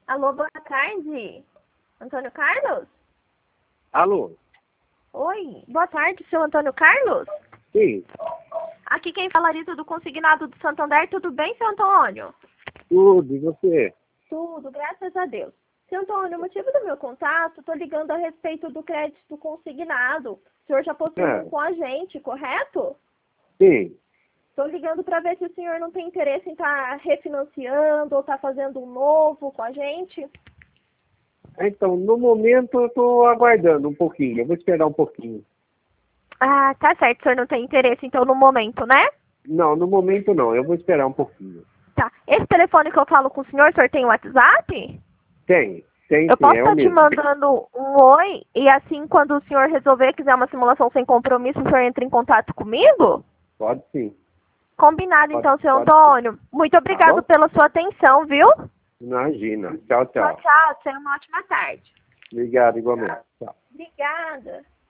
Alô, boa tarde. Antônio Carlos? Alô? Oi, boa tarde, seu Antônio Carlos? Sim, Aqui quem falaria do consignado do Santander, tudo bem, seu Antônio? tudo, e você? Tudo, graças a Deus. Seu Antônio, o motivo do meu contato, estou ligando a respeito do crédito consignado. O senhor já possui um com a gente, correto? Sim. Estou ligando para ver se o senhor não tem interesse em estar refinanciando ou estar fazendo um novo com a gente. Então, no momento eu estou aguardando um pouquinho, eu vou esperar um pouquinho. Ah, tá certo, o senhor não tem interesse então no momento, né? Não, no momento não, eu vou esperar um pouquinho. Tá. Esse telefone que eu falo com o senhor tem WhatsApp? Tem Eu sim, posso é o estar te mesmo. mandando um oi e assim quando o senhor resolver quiser uma simulação sem compromisso, o senhor entra em contato comigo? Pode sim. Combinado Pode, então, seu pode sim. Antônio. Muito Tá obrigado bom? pela sua atenção, viu? Imagina. Tchau, Tchau, tchau. tchau. Tenha uma ótima tarde. Obrigado, igualmente. Tchau. Obrigada.